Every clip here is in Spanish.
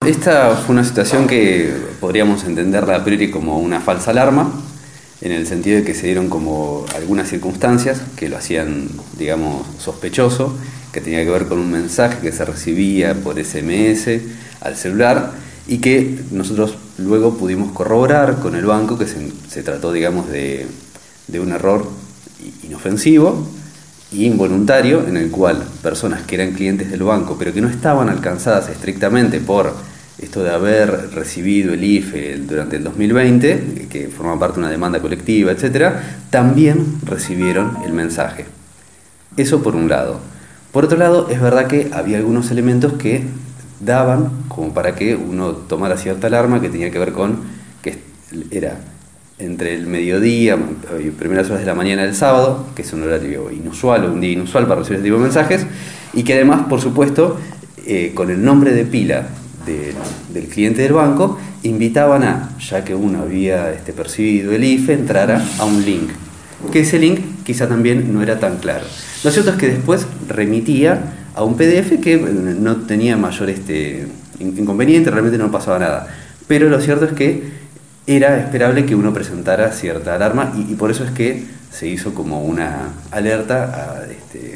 Esta fue una situación que podríamos entenderla a priori como una falsa alarma, en el sentido de que se dieron como algunas circunstancias que lo hacían, digamos, sospechoso, que tenía que ver con un mensaje que se recibía por SMS al celular y que nosotros luego pudimos corroborar con el banco que se trató, digamos, de un error inofensivo e involuntario, en el cual personas que eran clientes del banco pero que no estaban alcanzadas estrictamente por esto de haber recibido el IFE durante el 2020, que forma parte de una demanda colectiva, etcétera, también recibieron el mensaje. Eso por un lado. Por otro lado, es verdad que había algunos elementos que daban como para que uno tomara cierta alarma, que tenía que ver con que era entre el mediodía y primeras horas de la mañana del sábado, que es un horario inusual o un día inusual para recibir este tipo de mensajes, y que además, por supuesto, con el nombre de pila del cliente del banco, invitaban a, ya que uno había percibido el IFE, entrara a un link, que ese link quizá también no era tan claro. Lo cierto es que después remitía a un PDF que no tenía mayor inconveniente, realmente no pasaba nada, pero lo cierto es que era esperable que uno presentara cierta alarma y por eso es que se hizo como una alerta a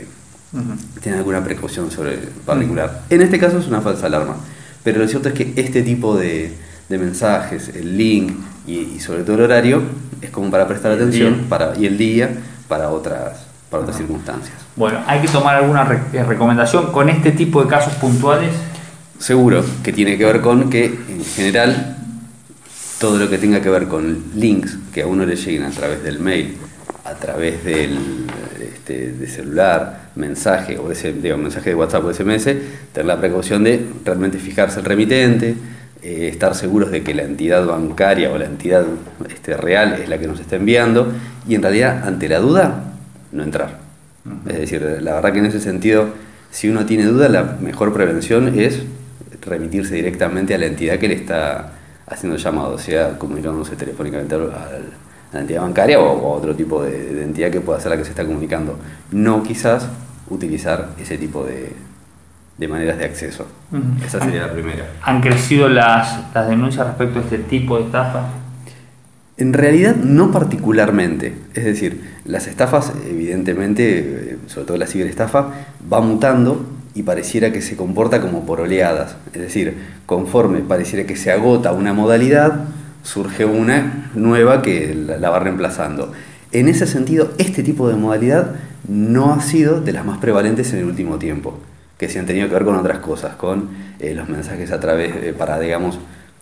tener alguna precaución sobre el particular. En este caso es una falsa alarma, pero lo cierto es que este tipo de mensajes, el link y sobre todo el horario, es como para prestar atención y el día para otras circunstancias. Bueno, ¿hay que tomar alguna recomendación con este tipo de casos puntuales? Seguro, que tiene que ver con que en general todo lo que tenga que ver con links que a uno le lleguen a través del mail, a través del de celular, mensaje o mensaje de WhatsApp o SMS, tener la precaución de realmente fijarse el remitente, estar seguros de que la entidad bancaria o la entidad real es la que nos está enviando y en realidad ante la duda no entrar. Es decir, la verdad que en ese sentido, si uno tiene duda, la mejor prevención es remitirse directamente a la entidad que le está haciendo el llamado, sea comunicándose telefónicamente a la entidad bancaria o a otro tipo de entidad que pueda ser la que se está comunicando. No quizás utilizar ese tipo de maneras de acceso. Esa sería la primera. ¿Han crecido las denuncias respecto a este tipo de estafa? En realidad no particularmente, es decir, las estafas evidentemente, sobre todo la ciberestafa, va mutando y pareciera que se comporta como por oleadas, es decir, conforme pareciera que se agota una modalidad, surge una nueva que la va reemplazando. En ese sentido, este tipo de modalidad no ha sido de las más prevalentes en el último tiempo, que se han tenido que ver con otras cosas, con los mensajes a través, para digamos,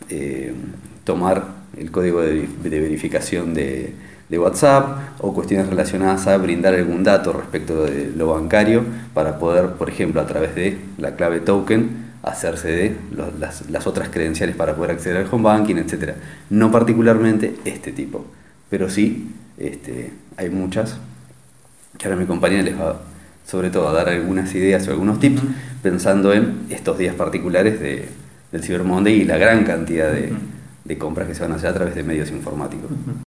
tomar el código de verificación de WhatsApp o cuestiones relacionadas a brindar algún dato respecto de lo bancario para poder, por ejemplo, a través de la clave token, hacerse de las otras credenciales para poder acceder al home banking, etc. No particularmente este tipo, pero sí hay muchas que ahora mi compañera les va sobre todo a dar algunas ideas o algunos tips pensando en estos días particulares del Cyber Monday y la gran cantidad de compras que se van a hacer a través de medios informáticos.